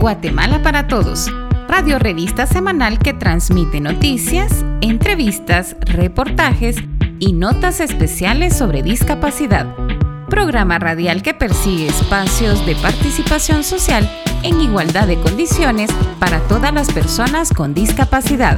Guatemala para Todos, radio revista semanal que transmite noticias, entrevistas, reportajes y notas especiales sobre discapacidad. Programa radial que persigue espacios de participación social en igualdad de condiciones para todas las personas con discapacidad.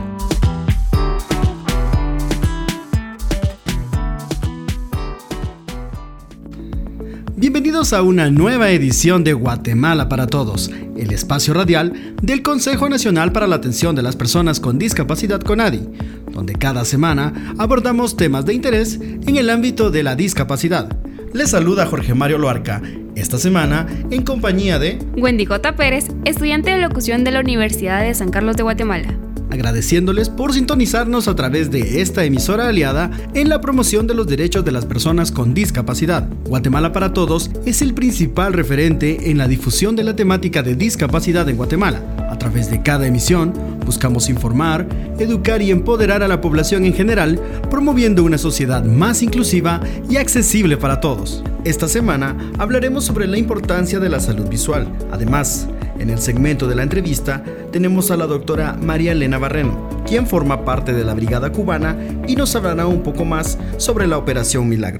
Bienvenidos a una nueva edición de Guatemala para Todos, el espacio radial del Consejo Nacional para la Atención de las Personas con Discapacidad CONADI, donde cada semana abordamos temas de interés en el ámbito de la discapacidad. Les saluda Jorge Mario Loarca, esta semana en compañía de Wendy J. Pérez, estudiante de locución de la Universidad de San Carlos de Guatemala. Agradeciéndoles por sintonizarnos a través de esta emisora aliada en la promoción de los derechos de las personas con discapacidad. Guatemala para Todos es el principal referente en la difusión de la temática de discapacidad en Guatemala. A través de cada emisión, buscamos informar, educar y empoderar a la población en general, promoviendo una sociedad más inclusiva y accesible para todos. Esta semana hablaremos sobre la importancia de la salud visual. Además, en el segmento de la entrevista tenemos a la doctora María Elena Barreno, quien forma parte de la Brigada Cubana y nos hablará un poco más sobre la Operación Milagro.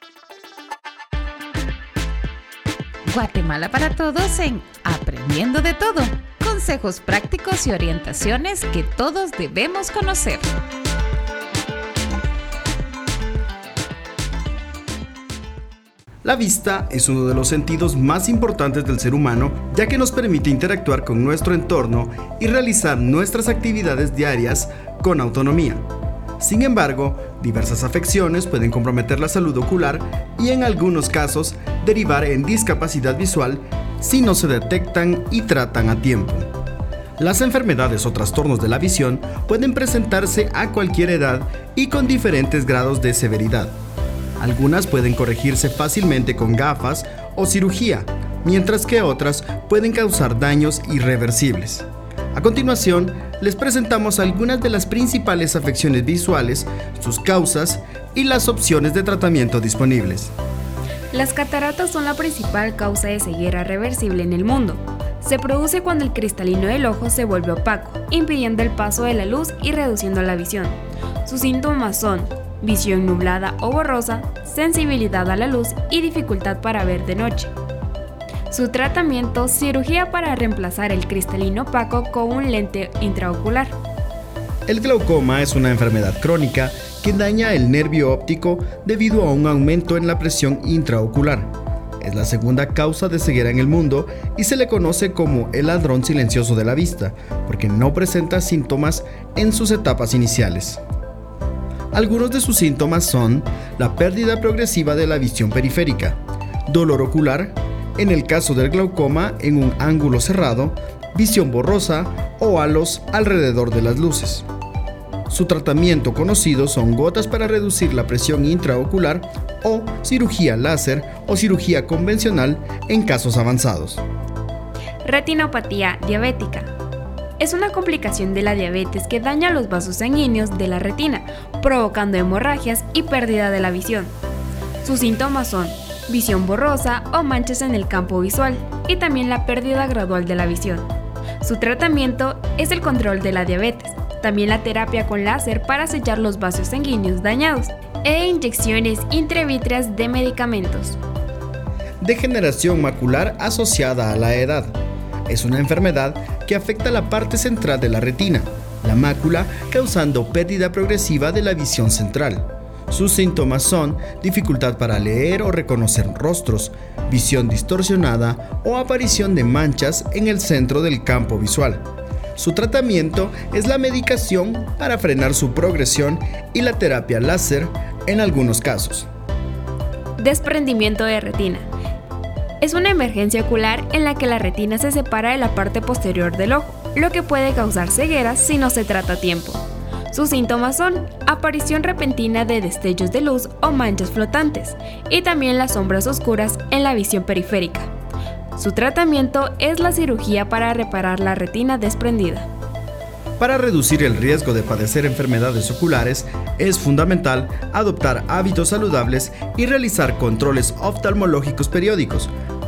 Guatemala para Todos en Aprendiendo de Todo. Consejos prácticos y orientaciones que todos debemos conocer. La vista es uno de los sentidos más importantes del ser humano, ya que nos permite interactuar con nuestro entorno y realizar nuestras actividades diarias con autonomía. Sin embargo, diversas afecciones pueden comprometer la salud ocular y en algunos casos derivar en discapacidad visual si no se detectan y tratan a tiempo. Las enfermedades o trastornos de la visión pueden presentarse a cualquier edad y con diferentes grados de severidad. Algunas pueden corregirse fácilmente con gafas o cirugía, mientras que otras pueden causar daños irreversibles. A continuación, les presentamos algunas de las principales afecciones visuales, sus causas y las opciones de tratamiento disponibles. Las cataratas son la principal causa de ceguera reversible en el mundo. Se produce cuando el cristalino del ojo se vuelve opaco, impidiendo el paso de la luz y reduciendo la visión. Sus síntomas son visión nublada o borrosa, sensibilidad a la luz y dificultad para ver de noche. Su tratamiento: cirugía para reemplazar el cristalino opaco con un lente intraocular. El glaucoma es una enfermedad crónica que daña el nervio óptico debido a un aumento en la presión intraocular. Es la segunda causa de ceguera en el mundo y se le conoce como el ladrón silencioso de la vista, porque no presenta síntomas en sus etapas iniciales. Algunos de sus síntomas son la pérdida progresiva de la visión periférica, dolor ocular, en el caso del glaucoma en un ángulo cerrado, visión borrosa o halos alrededor de las luces. Su tratamiento conocido son gotas para reducir la presión intraocular o cirugía láser o cirugía convencional en casos avanzados. Retinopatía diabética. Es una complicación de la diabetes que daña los vasos sanguíneos de la retina, provocando hemorragias y pérdida de la visión. Sus síntomas son visión borrosa o manchas en el campo visual y también la pérdida gradual de la visión. Su tratamiento es el control de la diabetes, también la terapia con láser para sellar los vasos sanguíneos dañados e inyecciones intravítreas de medicamentos. Degeneración macular asociada a la edad. Es una enfermedad que afecta la parte central de la retina, la mácula, causando pérdida progresiva de la visión central. Sus síntomas son dificultad para leer o reconocer rostros, visión distorsionada o aparición de manchas en el centro del campo visual. Su tratamiento es la medicación para frenar su progresión y la terapia láser en algunos casos. Desprendimiento de retina. Es una emergencia ocular en la que la retina se separa de la parte posterior del ojo, lo que puede causar ceguera si no se trata a tiempo. Sus síntomas son aparición repentina de destellos de luz o manchas flotantes, y también las sombras oscuras en la visión periférica. Su tratamiento es la cirugía para reparar la retina desprendida. Para reducir el riesgo de padecer enfermedades oculares, es fundamental adoptar hábitos saludables y realizar controles oftalmológicos periódicos,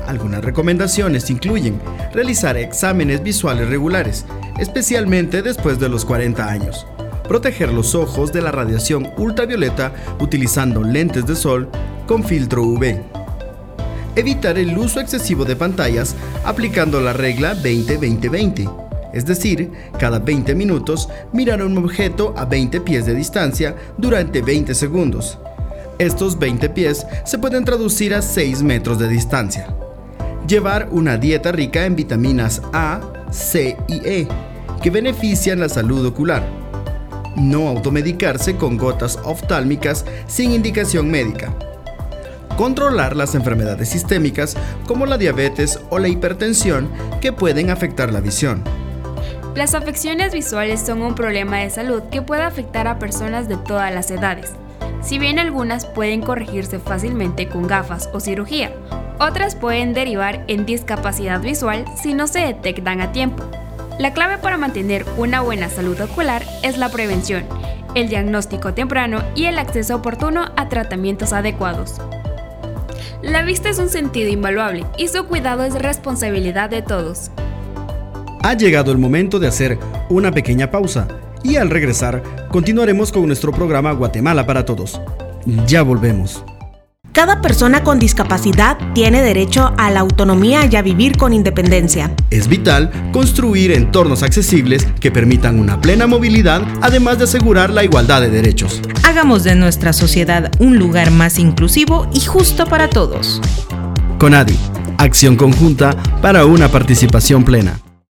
Algunas recomendaciones incluyen realizar exámenes visuales regulares, especialmente después de los 40 años. Proteger los ojos de la radiación ultravioleta utilizando lentes de sol con filtro UV. Evitar el uso excesivo de pantallas aplicando la regla 20-20-20, es decir, cada 20 minutos mirar un objeto a 20 pies de distancia durante 20 segundos. Estos 20 pies se pueden traducir a 6 metros de distancia. Llevar una dieta rica en vitaminas A, C y E, que benefician la salud ocular. No automedicarse con gotas oftálmicas sin indicación médica. Controlar las enfermedades sistémicas como la diabetes o la hipertensión que pueden afectar la visión. Las afecciones visuales son un problema de salud que puede afectar a personas de todas las edades. Si bien algunas pueden corregirse fácilmente con gafas o cirugía, otras pueden derivar en discapacidad visual si no se detectan a tiempo. La clave para mantener una buena salud ocular es la prevención, el diagnóstico temprano y el acceso oportuno a tratamientos adecuados. La vista es un sentido invaluable y su cuidado es responsabilidad de todos. Ha llegado el momento de hacer una pequeña pausa y al regresar continuaremos con nuestro programa Guatemala para Todos. Ya volvemos. Cada persona con discapacidad tiene derecho a la autonomía y a vivir con independencia. Es vital construir entornos accesibles que permitan una plena movilidad, además de asegurar la igualdad de derechos. Hagamos de nuestra sociedad un lugar más inclusivo y justo para todos. CONADI, acción conjunta para una participación plena.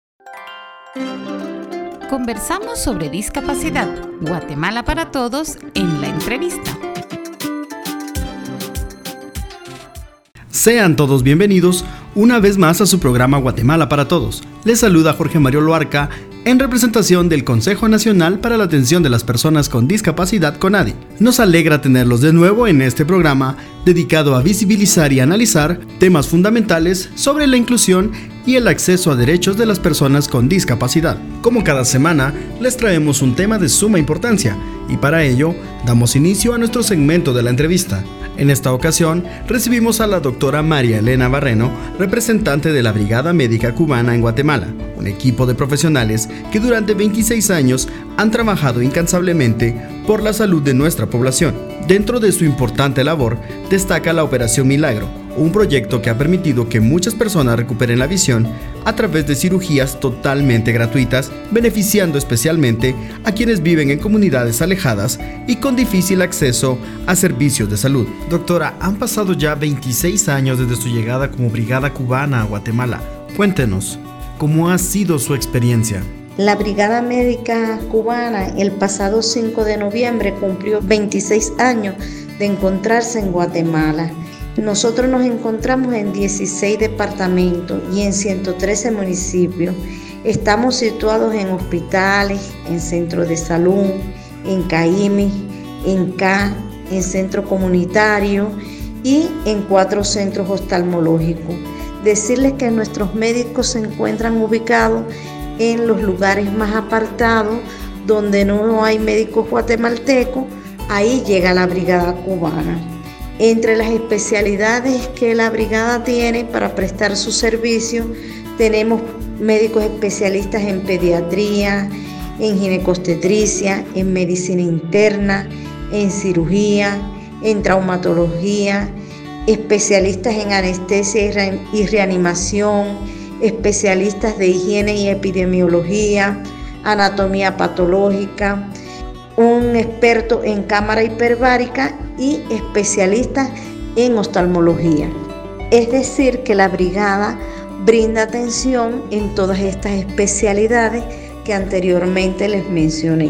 Conversamos sobre discapacidad. Guatemala para Todos en la entrevista. Sean todos bienvenidos una vez más a su programa Guatemala para Todos. Les saluda Jorge Mario Loarca en representación del Consejo Nacional para la Atención de las Personas con Discapacidad CONADI. Nos alegra tenerlos de nuevo en este programa dedicado a visibilizar y analizar temas fundamentales sobre la inclusión y el acceso a derechos de las personas con discapacidad. Como cada semana, les traemos un tema de suma importancia y para ello damos inicio a nuestro segmento de la entrevista. En esta ocasión, recibimos a la doctora María Elena Barreno, representante de la Brigada Médica Cubana en Guatemala, un equipo de profesionales que durante 26 años han trabajado incansablemente por la salud de nuestra población. Dentro de su importante labor, destaca la Operación Milagro, un proyecto que ha permitido que muchas personas recuperen la visión a través de cirugías totalmente gratuitas, beneficiando especialmente a quienes viven en comunidades alejadas y con difícil acceso a servicios de salud. Doctora, han pasado ya 26 años desde su llegada como Brigada Cubana a Guatemala. Cuéntenos, ¿cómo ha sido su experiencia? La Brigada Médica Cubana el pasado 5 de noviembre cumplió 26 años de encontrarse en Guatemala. Nosotros nos encontramos en 16 departamentos y en 113 municipios. Estamos situados en hospitales, en centros de salud, en CAIMI, en CA, en centro comunitario y en 4 centros oftalmológicos. Decirles que nuestros médicos se encuentran ubicados en los lugares más apartados, donde no hay médicos guatemaltecos, ahí llega la Brigada Cubana. Entre las especialidades que la brigada tiene para prestar su servicio, tenemos médicos especialistas en pediatría, en ginecobstetricia, en medicina interna, en cirugía, en traumatología, especialistas en anestesia y reanimación, especialistas de higiene y epidemiología, anatomía patológica, un experto en cámara hiperbárica y especialistas en oftalmología. Es decir, que la brigada brinda atención en todas estas especialidades que anteriormente les mencioné.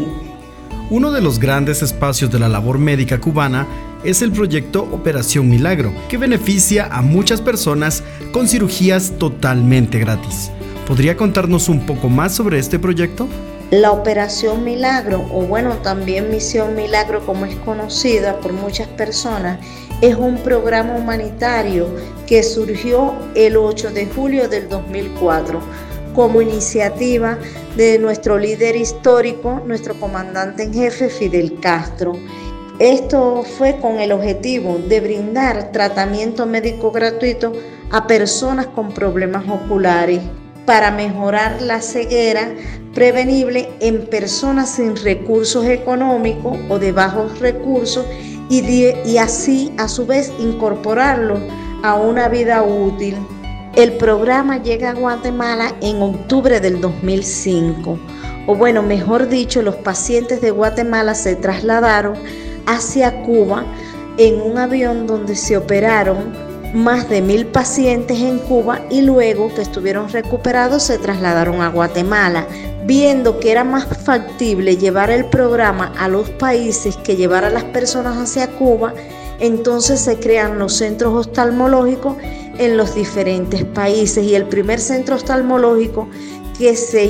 Uno de los grandes espacios de la labor médica cubana es el proyecto Operación Milagro, que beneficia a muchas personas con cirugías totalmente gratis. ¿Podría contarnos un poco más sobre este proyecto? La Operación Milagro, o bueno, también Misión Milagro como es conocida por muchas personas, es un programa humanitario que surgió el 8 de julio del 2004 como iniciativa de nuestro líder histórico, nuestro comandante en jefe Fidel Castro. Esto fue con el objetivo de brindar tratamiento médico gratuito a personas con problemas oculares para mejorar la ceguera prevenible en personas sin recursos económicos o de bajos recursos y así a su vez incorporarlo a una vida útil. El programa llega a Guatemala en octubre del 2005, o bueno, mejor dicho, los pacientes de Guatemala se trasladaron hacia Cuba en un avión donde se operaron más de 1,000 pacientes en Cuba y luego que estuvieron recuperados se trasladaron a Guatemala, viendo que era más factible llevar el programa a los países que llevar a las personas hacia Cuba. Entonces se crean los centros oftalmológicos en los diferentes países y el primer centro oftalmológico que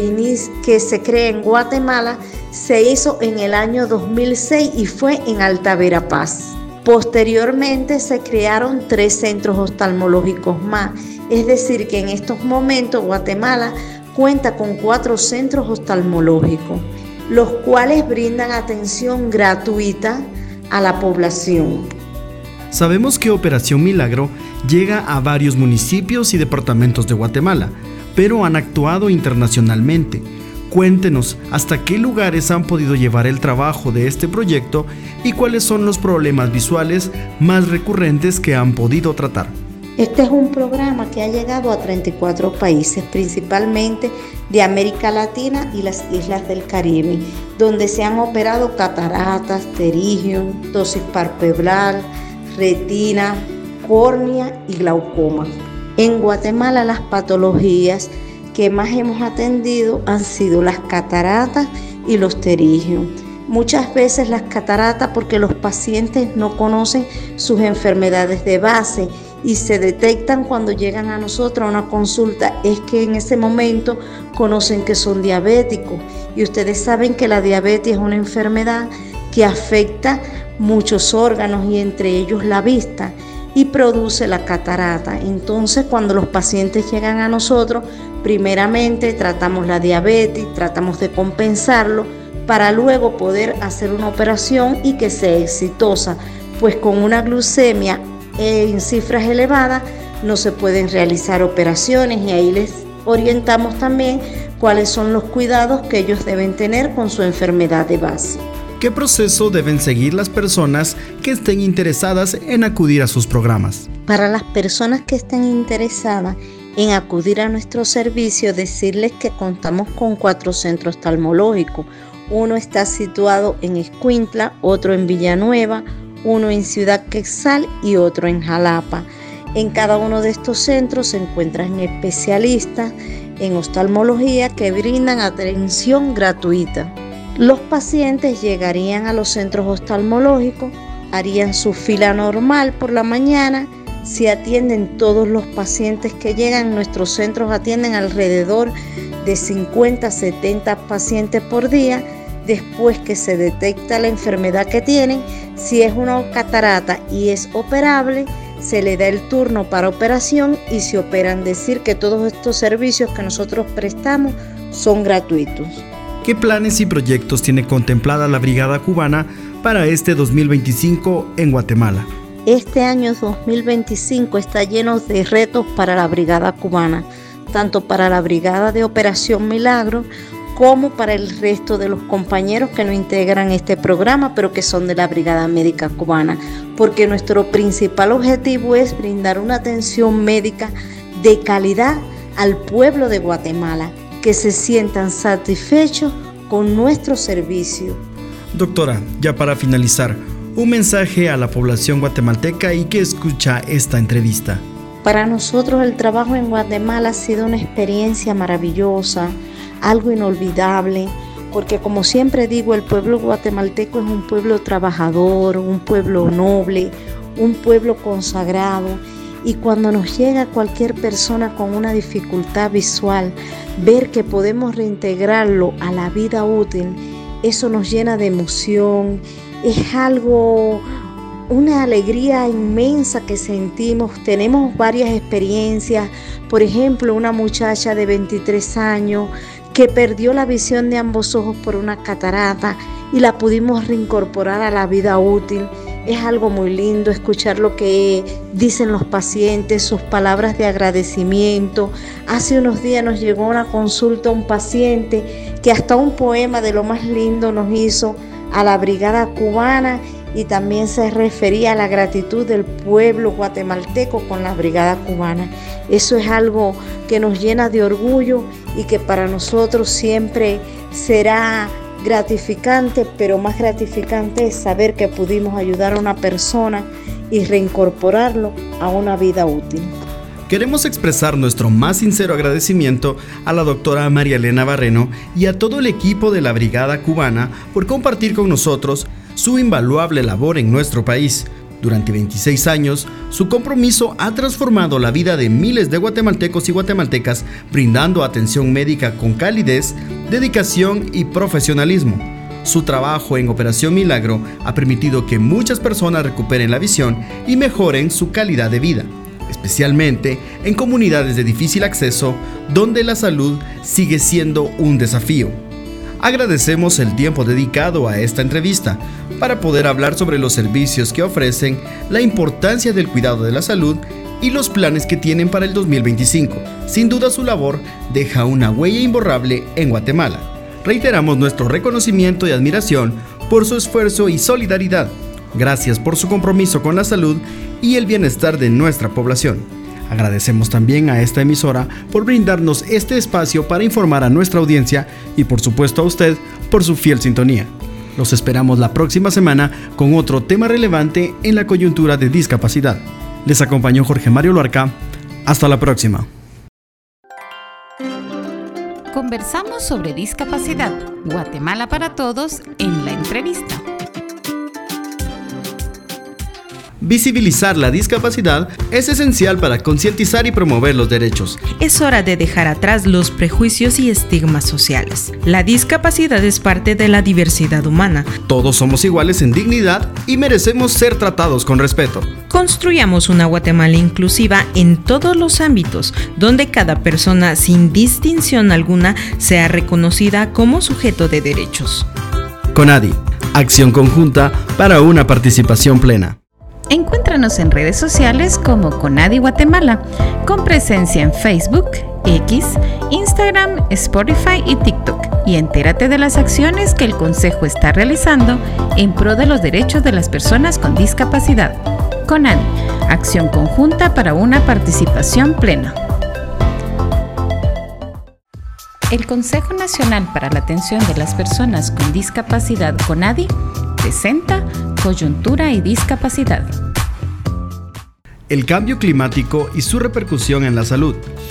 se crea en Guatemala se hizo en el año 2006 y fue en Alta Verapaz. Posteriormente se crearon 3 centros oftalmológicos más, es decir que en estos momentos Guatemala cuenta con 4 centros oftalmológicos, los cuales brindan atención gratuita a la población. Sabemos que Operación Milagro llega a varios municipios y departamentos de Guatemala, pero han actuado internacionalmente. Cuéntenos hasta qué lugares han podido llevar el trabajo de este proyecto y cuáles son los problemas visuales más recurrentes que han podido tratar. Este es un programa que ha llegado a 34 países, principalmente de América Latina y las islas del Caribe, donde se han operado cataratas, pterigium, ptosis palpebral, retina, córnea y glaucoma. En Guatemala las patologías que más hemos atendido han sido las cataratas y los pterigium. Muchas veces las cataratas porque los pacientes no conocen sus enfermedades de base y se detectan cuando llegan a nosotros a una consulta, es que en ese momento conocen que son diabéticos y ustedes saben que la diabetes es una enfermedad que afecta muchos órganos y entre ellos la vista y produce la catarata. Entonces cuando los pacientes llegan a nosotros, primeramente tratamos la diabetes, tratamos de compensarlo para luego poder hacer una operación y que sea exitosa, pues con una glucemia en cifras elevadas no se pueden realizar operaciones y ahí les orientamos también cuáles son los cuidados que ellos deben tener con su enfermedad de base. ¿Qué proceso deben seguir las personas que estén interesadas en acudir a sus programas? Para las personas que estén interesadas en acudir a nuestro servicio, decirles que contamos con 4 centros oftalmológicos. Uno está situado en Escuintla, otro en Villanueva, uno en Ciudad Quetzal y otro en Jalapa. En cada uno de estos centros se encuentran especialistas en oftalmología que brindan atención gratuita. Los pacientes llegarían a los centros oftalmológicos, harían su fila normal por la mañana, se atienden todos los pacientes que llegan. Nuestros centros atienden alrededor de 50 a 70 pacientes por día. Después que se detecta la enfermedad que tienen, si es una catarata y es operable, se le da el turno para operación y se operan. Decir que todos estos servicios que nosotros prestamos son gratuitos. ¿Qué planes y proyectos tiene contemplada la Brigada Cubana para este 2025 en Guatemala? Este año 2025 está lleno de retos para la Brigada Cubana, tanto para la Brigada de Operación Milagro como para el resto de los compañeros que no integran este programa, pero que son de la Brigada Médica Cubana, porque nuestro principal objetivo es brindar una atención médica de calidad al pueblo de Guatemala, que se sientan satisfechos con nuestro servicio. Doctora, ya para finalizar, un mensaje a la población guatemalteca y que escucha esta entrevista. Para nosotros el trabajo en Guatemala ha sido una experiencia maravillosa, algo inolvidable, porque como siempre digo, el pueblo guatemalteco es un pueblo trabajador, un pueblo noble, un pueblo consagrado, y cuando nos llega cualquier persona con una dificultad visual, ver que podemos reintegrarlo a la vida útil, eso nos llena de emoción, es algo, una alegría inmensa que sentimos. Tenemos varias experiencias, por ejemplo, una muchacha de 23 años que perdió la visión de ambos ojos por una catarata y la pudimos reincorporar a la vida útil. Es algo muy lindo escuchar lo que dicen los pacientes, sus palabras de agradecimiento. Hace unos días nos llegó a una consulta un paciente que hasta un poema de lo más lindo nos hizo a la Brigada Cubana y también se refería a la gratitud del pueblo guatemalteco con la Brigada Cubana. Eso es algo que nos llena de orgullo y que para nosotros siempre será gratificante, pero más gratificante es saber que pudimos ayudar a una persona y reincorporarlo a una vida útil. Queremos expresar nuestro más sincero agradecimiento a la doctora María Elena Barreno y a todo el equipo de la Brigada Cubana por compartir con nosotros su invaluable labor en nuestro país. Durante 26 años, su compromiso ha transformado la vida de miles de guatemaltecos y guatemaltecas, brindando atención médica con calidez, dedicación y profesionalismo. Su trabajo en Operación Milagro ha permitido que muchas personas recuperen la visión y mejoren su calidad de vida, especialmente en comunidades de difícil acceso, donde la salud sigue siendo un desafío. Agradecemos el tiempo dedicado a esta entrevista para poder hablar sobre los servicios que ofrecen, la importancia del cuidado de la salud y los planes que tienen para el 2025. Sin duda su labor deja una huella imborrable en Guatemala. Reiteramos nuestro reconocimiento y admiración por su esfuerzo y solidaridad. Gracias por su compromiso con la salud y el bienestar de nuestra población. Agradecemos también a esta emisora por brindarnos este espacio para informar a nuestra audiencia y por supuesto a usted por su fiel sintonía. Los esperamos la próxima semana con otro tema relevante en la coyuntura de discapacidad. Les acompañó Jorge Mario Luarca. Hasta la próxima. Conversamos sobre discapacidad. Guatemala para todos en la entrevista. Visibilizar la discapacidad es esencial para concientizar y promover los derechos. Es hora de dejar atrás los prejuicios y estigmas sociales. La discapacidad es parte de la diversidad humana. Todos somos iguales en dignidad y merecemos ser tratados con respeto. Construyamos una Guatemala inclusiva en todos los ámbitos, donde cada persona, sin distinción alguna, sea reconocida como sujeto de derechos. CONADI, acción conjunta para una participación plena. Encuéntranos en redes sociales como CONADI Guatemala, con presencia en Facebook, X, Instagram, Spotify y TikTok. Y entérate de las acciones que el Consejo está realizando en pro de los derechos de las personas con discapacidad. CONADI, acción conjunta para una participación plena. El Consejo Nacional para la Atención de las Personas con Discapacidad, CONADI, presenta Coyuntura y Discapacidad. El cambio climático y su repercusión en la salud.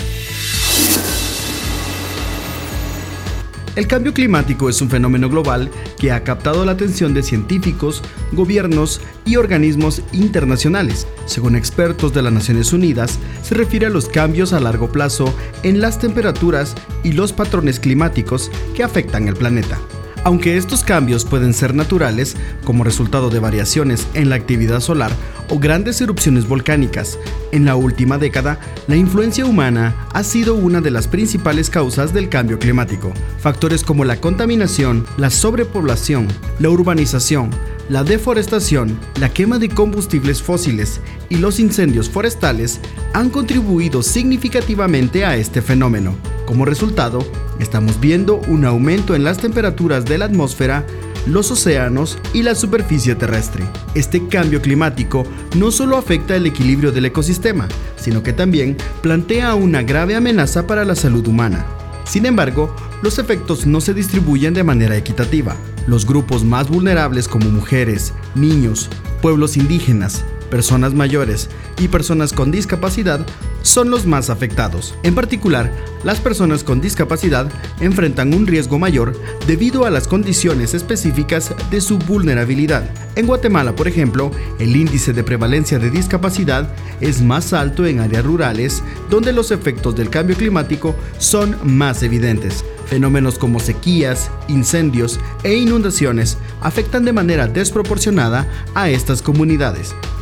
El cambio climático es un fenómeno global que ha captado la atención de científicos, gobiernos y organismos internacionales. Según expertos de las Naciones Unidas, se refiere a los cambios a largo plazo en las temperaturas y los patrones climáticos que afectan el planeta. Aunque estos cambios pueden ser naturales, como resultado de variaciones en la actividad solar o grandes erupciones volcánicas, en la última década, la influencia humana ha sido una de las principales causas del cambio climático. Factores como la contaminación, la sobrepoblación, la urbanización, la deforestación, la quema de combustibles fósiles y los incendios forestales han contribuido significativamente a este fenómeno. Como resultado, estamos viendo un aumento en las temperaturas de la atmósfera, los océanos y la superficie terrestre. Este cambio climático no solo afecta el equilibrio del ecosistema, sino que también plantea una grave amenaza para la salud humana. Sin embargo, los efectos no se distribuyen de manera equitativa. Los grupos más vulnerables como mujeres, niños, pueblos indígenas, personas mayores y personas con discapacidad son los más afectados. En particular, las personas con discapacidad enfrentan un riesgo mayor debido a las condiciones específicas de su vulnerabilidad. En Guatemala, por ejemplo, el índice de prevalencia de discapacidad es más alto en áreas rurales, donde los efectos del cambio climático son más evidentes. Fenómenos como sequías, incendios e inundaciones afectan de manera desproporcionada a estas comunidades.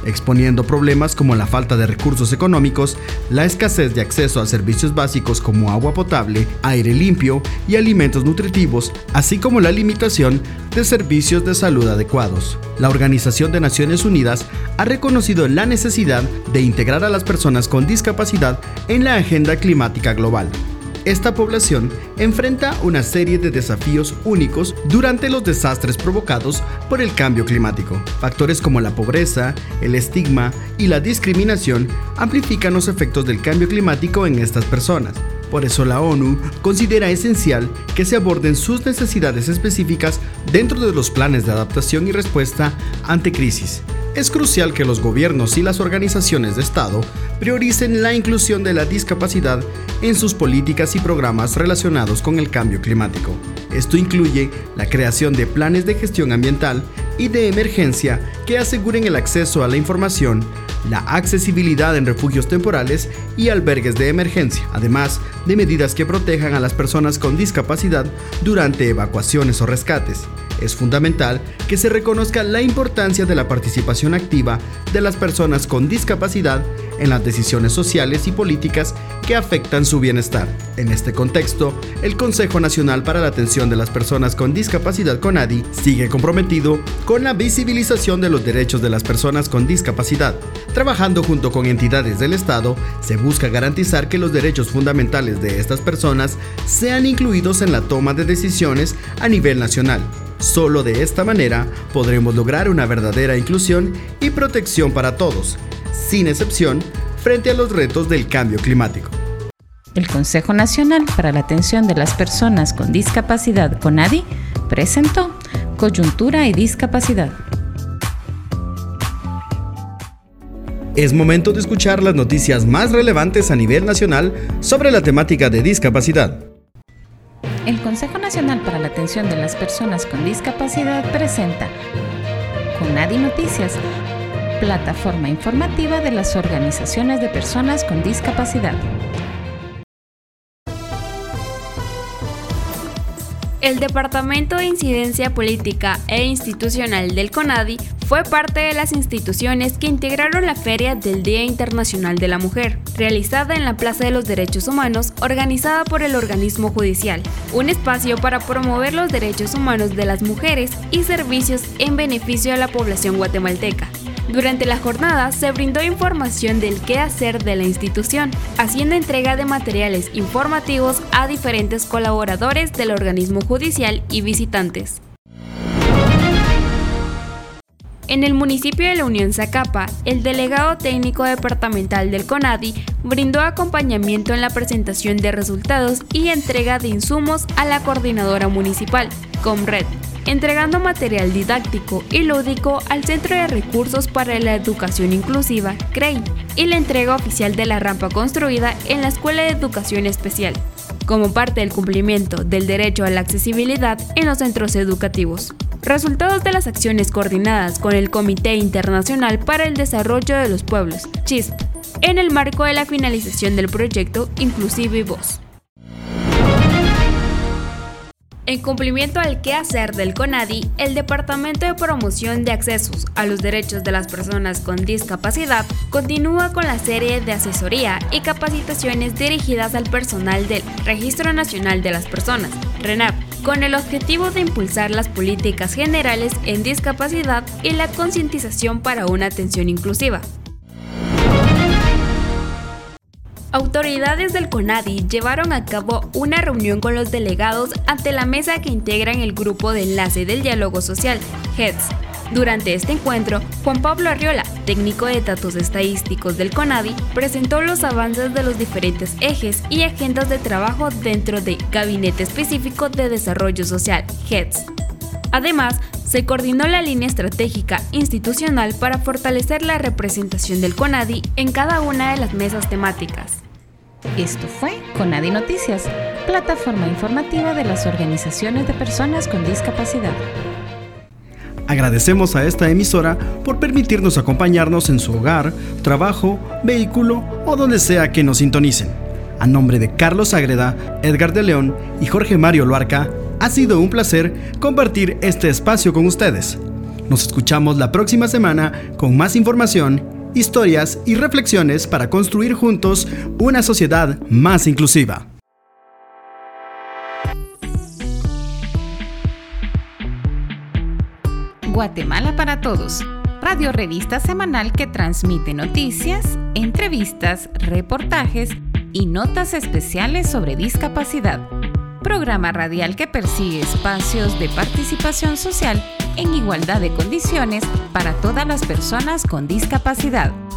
exponiendo problemas como la falta de recursos económicos, la escasez de acceso a servicios básicos como agua potable, aire limpio y alimentos nutritivos, así como la limitación de servicios de salud adecuados. La Organización de Naciones Unidas ha reconocido la necesidad de integrar a las personas con discapacidad en la agenda climática global. Esta población enfrenta una serie de desafíos únicos durante los desastres provocados por el cambio climático. Factores como la pobreza, el estigma y la discriminación amplifican los efectos del cambio climático en estas personas. Por eso la ONU considera esencial que se aborden sus necesidades específicas dentro de los planes de adaptación y respuesta ante crisis. Es crucial que los gobiernos y las organizaciones de Estado prioricen la inclusión de la discapacidad en sus políticas y programas relacionados con el cambio climático. Esto incluye la creación de planes de gestión ambiental y de emergencia que aseguren el acceso a la información, la accesibilidad en refugios temporales y albergues de emergencia, además de medidas que protejan a las personas con discapacidad durante evacuaciones o rescates. Es fundamental que se reconozca la importancia de la participación activa de las personas con discapacidad en las decisiones sociales y políticas que afectan su bienestar. En este contexto, el Consejo Nacional para la Atención de las Personas con Discapacidad CONADI sigue comprometido con la visibilización de los derechos de las personas con discapacidad. Trabajando junto con entidades del Estado, se busca garantizar que los derechos fundamentales de estas personas sean incluidos en la toma de decisiones a nivel nacional. Solo de esta manera podremos lograr una verdadera inclusión y protección para todos, sin excepción, frente a los retos del cambio climático. El Consejo Nacional para la Atención de las Personas con Discapacidad CONADI presentó Coyuntura y Discapacidad. Es momento de escuchar las noticias más relevantes a nivel nacional sobre la temática de discapacidad. El Consejo Nacional para la Atención de las Personas con Discapacidad presenta CONADI Noticias, plataforma informativa de las organizaciones de personas con discapacidad. El Departamento de Incidencia Política e Institucional del CONADI fue parte de las instituciones que integraron la Feria del Día Internacional de la Mujer, realizada en la Plaza de los Derechos Humanos, organizada por el organismo judicial, un espacio para promover los derechos humanos de las mujeres y servicios en beneficio de la población guatemalteca. Durante la jornada se brindó información del quehacer de la institución, haciendo entrega de materiales informativos a diferentes colaboradores del organismo judicial y visitantes. En el municipio de La Unión Zacapa, el delegado técnico departamental del CONADI brindó acompañamiento en la presentación de resultados y entrega de insumos a la coordinadora municipal, Comred, entregando material didáctico y lúdico al Centro de Recursos para la Educación Inclusiva, CREI, y la entrega oficial de la rampa construida en la Escuela de Educación Especial, como parte del cumplimiento del derecho a la accesibilidad en los centros educativos. Resultados de las acciones coordinadas con el Comité Internacional para el Desarrollo de los Pueblos, CHISP, en el marco de la finalización del proyecto Inclusive y Voz. En cumplimiento al quehacer del CONADI, el Departamento de Promoción de Accesos a los Derechos de las Personas con Discapacidad continúa con la serie de asesoría y capacitaciones dirigidas al personal del Registro Nacional de las Personas, RENAP, con el objetivo de impulsar las políticas generales en discapacidad y la concientización para una atención inclusiva. Autoridades del CONADI llevaron a cabo una reunión con los delegados ante la mesa que integran el Grupo de Enlace del Diálogo Social, GEDS. Durante este encuentro, Juan Pablo Arriola, técnico de datos estadísticos del CONADI, presentó los avances de los diferentes ejes y agendas de trabajo dentro del Gabinete Específico de Desarrollo Social, GEDS. Además, se coordinó la línea estratégica institucional para fortalecer la representación del CONADI en cada una de las mesas temáticas. Esto fue CONADI Noticias, plataforma informativa de las organizaciones de personas con discapacidad. Agradecemos a esta emisora por permitirnos acompañarnos en su hogar, trabajo, vehículo o donde sea que nos sintonicen. A nombre de Carlos Ágreda, Edgar de León y Jorge Mario Luarca, ha sido un placer compartir este espacio con ustedes. Nos escuchamos la próxima semana con más información, historias y reflexiones para construir juntos una sociedad más inclusiva. Guatemala para Todos, radio revista semanal que transmite noticias, entrevistas, reportajes y notas especiales sobre discapacidad. Programa radial que persigue espacios de participación social en igualdad de condiciones para todas las personas con discapacidad.